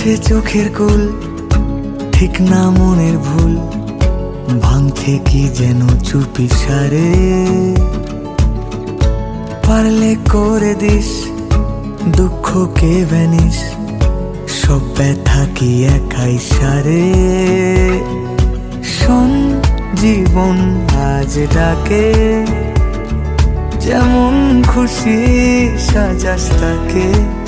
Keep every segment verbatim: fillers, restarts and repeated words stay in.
আছে চোখের কুল, ঠিক না মনের ভুল, ভাঙতে কি যেন চুপি সারে। পারলে করে দিস দুঃখকে ভ্যানিস, সব ব্যথা কি একাই সারে। শোন জীবন আজ ডাকে, যেমন খুশি সাজাস তাকে।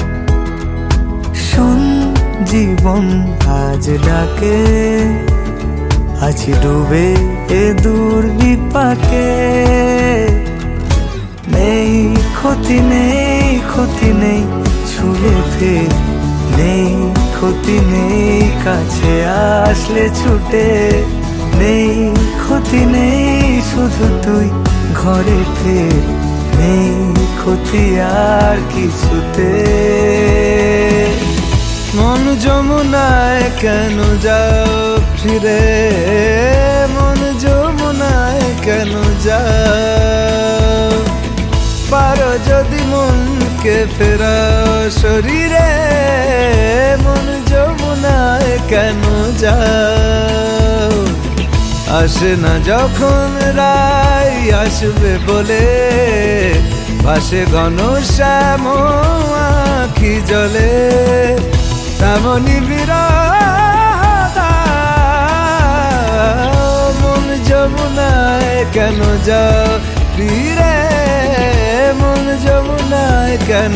শোন জীবন আজ ডাকে, আছি ডুবে এ দূর বিপাকে। নেই ক্ষতি নেই ক্ষতি নেই ছুঁয়ে ফের, নেই ক্ষতি নেই কাছে আসলে ছুটে। নেই ক্ষতি নেই শুধু তুই ঘরে ফের, নেই ক্ষতি আর কিছুতে। মন যমুনায় কেন যাও ফিরে, মন যমুনায় কেন যাও। পারো যদি মনকে ফেরাও শরীরে, মন যমুনায় কেন যাও। আসে না যখন রাই আসবে বলে, ভাসে ঘন শ্যাম আখি জলে। তেমনি বিরহ মন যমুনায় কেন যাও ফিরে, মন যমুনায় কেন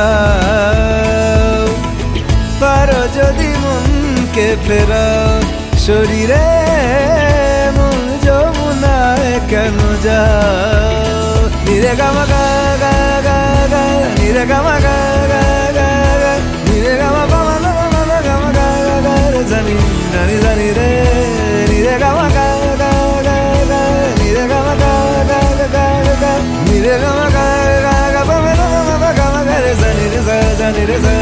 যাও। পারো যদি মনকে ফেরাও শরীরে, মন যমুনায় কেন যাও। নিরে গামা গা গা গা গা, নিরে গামা গা গা গা গা, নিরে গামা গামা গামা গামা গা গা রে জানি জানি জানি রে। নিরে গামা গা গা গা গা, নিরে গামা গা গা গা গা, নিরে গামা গা গা গা বামে গামা গামা গা রে জানি রে জানি রে জা।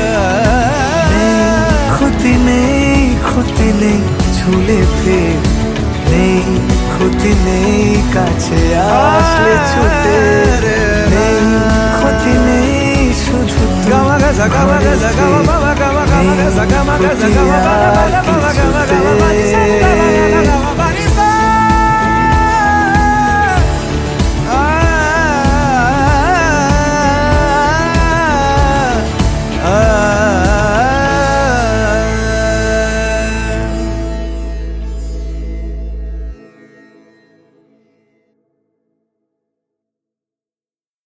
ক্ষতি নেই ক্ষতি নেই ছুলে ফের, নেই ক্ষতি নেই কাছে আসলে ছুটে।